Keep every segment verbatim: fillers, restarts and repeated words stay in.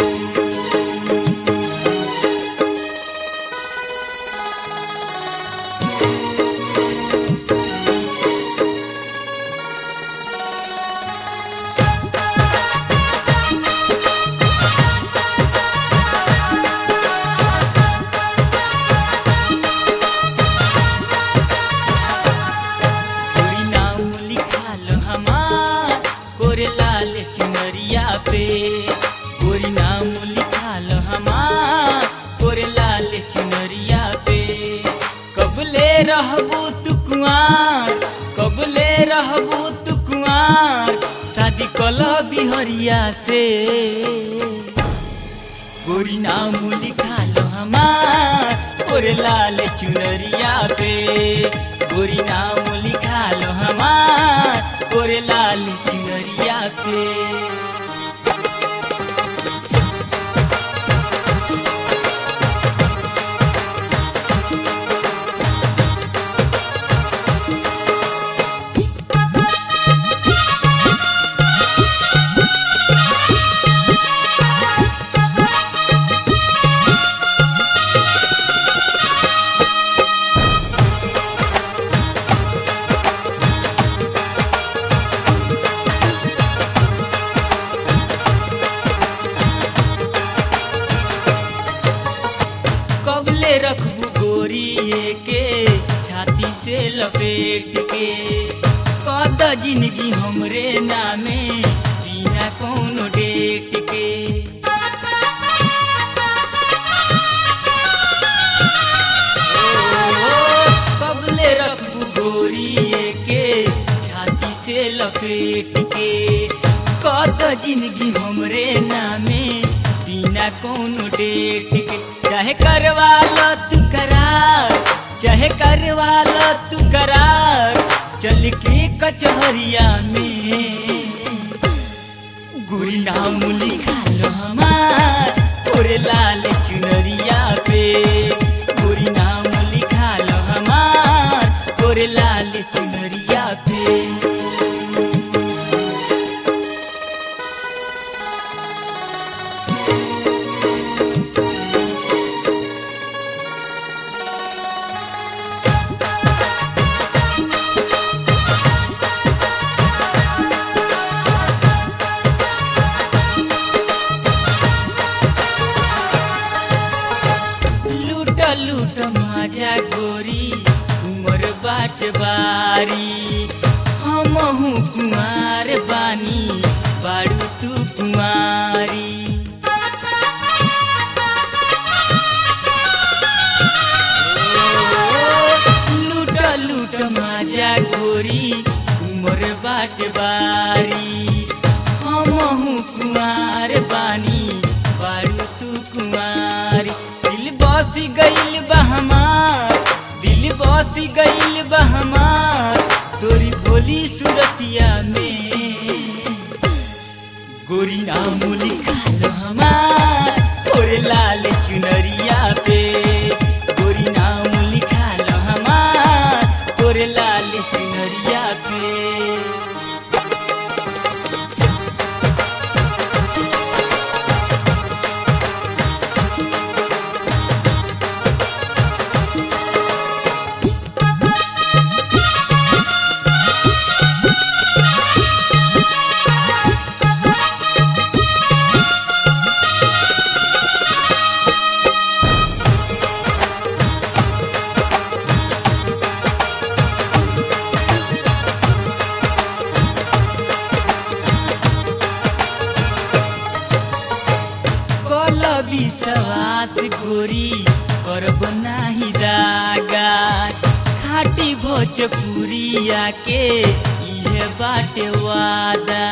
गोरी नाम लिखाल हमार तोरे लाल चुनरिया पे। कबले रहबू तू कुआर, कबले रहबू तू कुआर, शादी कला बिहरिया से। गोरी नाम लिखाल हमार तोरे लाल चुनरिया पे। गोरी नाम लिखाल हमार तोरे लाल चुनरिया पे। रखबू गोरी के छाती से लपेट के, कद जिंदगी हमरे नामे बिना कौनो डेट के। कबले रखबू गोरी के छाती से लपेट के, कद जिंदगी हमरे नामे बिना कौनो डेट के। चाहे करवाला तू करार, चाहे करवाला तू करार, चल के कचहरिया में। गोरी नाम लिखाल हमार तोरे लाल चुनरिया पे। गोरी नाम लिखाल हमार तोरे लाल चुनरिया पे। लूट माजा गोरी उमर बाट बारी, हमहू कुमार बानी बारू तू कुमारी। लूट लूट माजा गोरी उमर बाट बारी, हमहू कुमार बानी बारू तू कुमारी। दिल बसी गइल बा हमार, दिल बसी गइल बा हमार तोरी भोली सूरतिया में। गोरी नाम लिखाल हमार तोरे लाल चुनरिया पे। गोरी नाम लिखाल हमार तोरे लाल चुनरिया पे। विश्वास गोरी करब नाही दागा, खाटी भोजपुरिया के इहे बाटे वादा।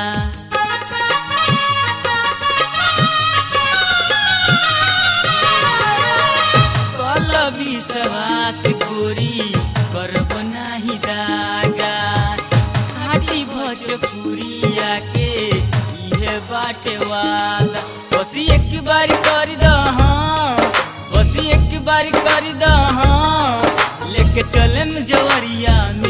कल विश्वास गोरी करब नाही दागा, खाटी भोजपुरिया के इहे बाटे वादा। बस एक बार कर दहा, बस एक बार कर दहा, लेके चलम जवरिया।